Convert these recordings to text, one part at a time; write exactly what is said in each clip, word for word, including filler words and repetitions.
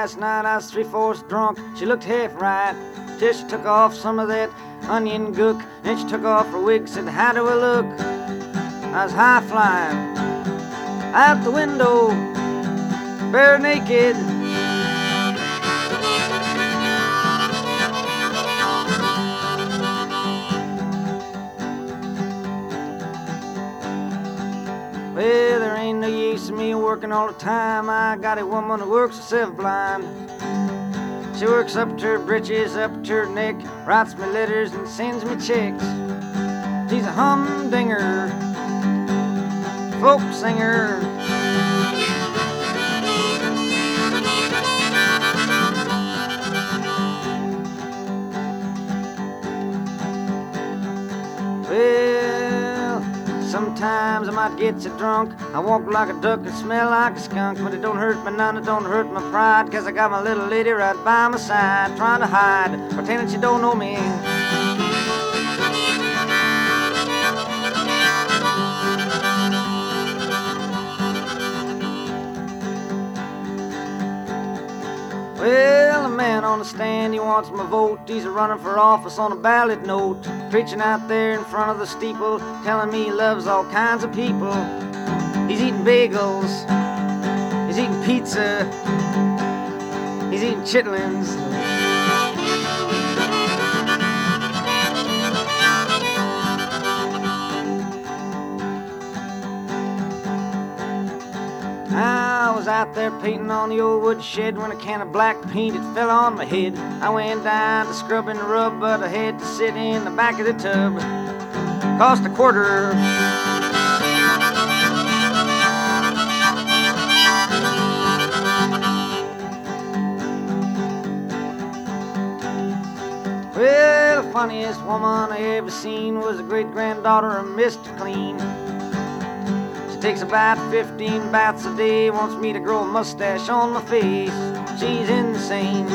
last night I was three-fourths drunk. She looked half right till she took off some of that onion gook. Then she took off her wig, said, how do I look? I was high flying out the window, bare naked. Well, there ain't no use in me working all the time. I got a woman who works herself blind. She works up to her britches, up to her neck, writes me letters and sends me checks. She's a humdinger, folk singer. Well, sometimes I might get so drunk I walk like a duck and smell like a skunk, but it don't hurt me none, it don't hurt my pride, 'cause I got my little lady right by my side, trying to hide, pretending she don't know me. Well, the man on the stand, he wants my vote. He's a running for office on a ballot note, preaching out there in front of the steeple, telling me he loves all kinds of people. He's eating bagels, he's eating pizza, he's eating chitlins. I was out there painting on the old wood shed when a can of black paint it fell on my head. I went down to scrub and rub, but I had to sit in the back of the tub. Cost a quarter. Well, the funniest woman I ever seen was the great-granddaughter of Mister Clean. Takes about fifteen baths a day, wants me to grow a mustache on my face. She's insane.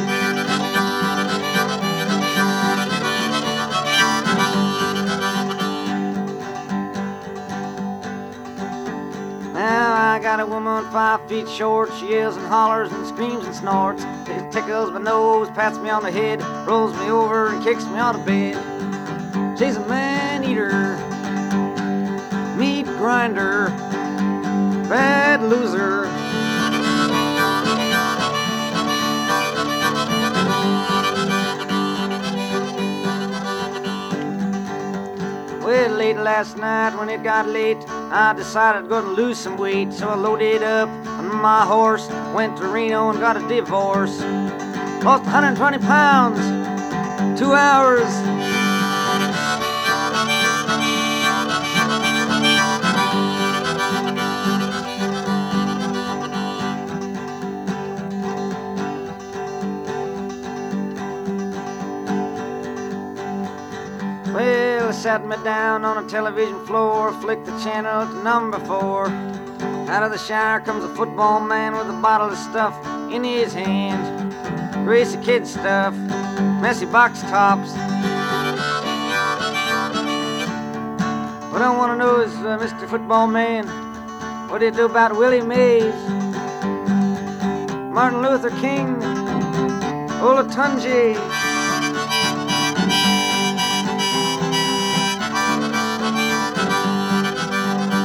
Now I got a woman five feet short. She yells and hollers and screams and snorts. It tickles my nose, pats me on the head, rolls me over and kicks me out of bed. She's a man-eater, meat grinder, bad loser. Well, late last night when it got late, I decided I'm gonna lose some weight. So I loaded up on my horse, went to Reno and got a divorce. Lost one hundred twenty pounds, two hours. Well, they sat me down on a television floor, flicked the channel to number four. Out of the shower comes a football man with a bottle of stuff in his hand. Greasy kid stuff, messy box tops. What I want to know is, uh, Mister Football Man, what do you do about Willie Mays, Martin Luther King, Olatunji?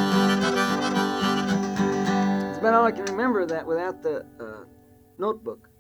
That's about all I can remember of that without the uh, notebook.